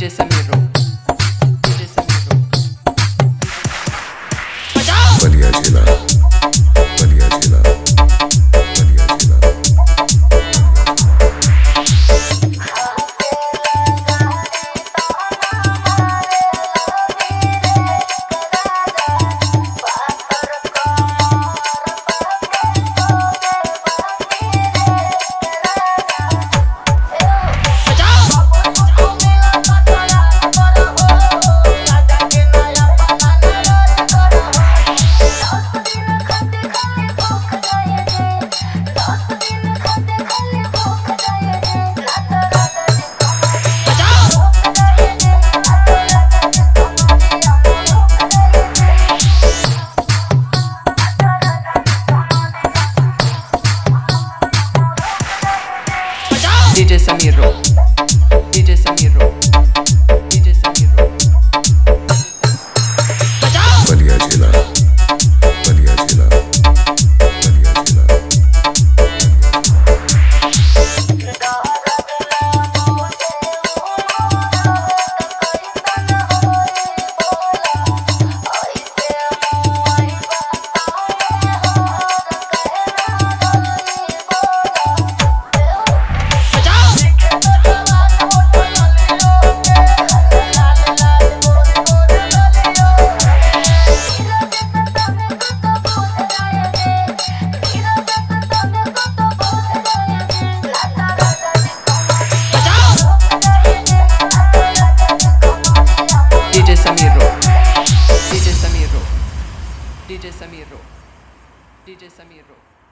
DJ Samiro, DJ Samiro. बलिया जिला, बलिया जिला, बलिया जिला। DJ Samiro, DJ Samiro, DJ Samiro. बलिया जिला, बलिया जिला, बलिया जिला। DJ Samiro, DJ Samiro, DJ Samiro, DJ Samiro.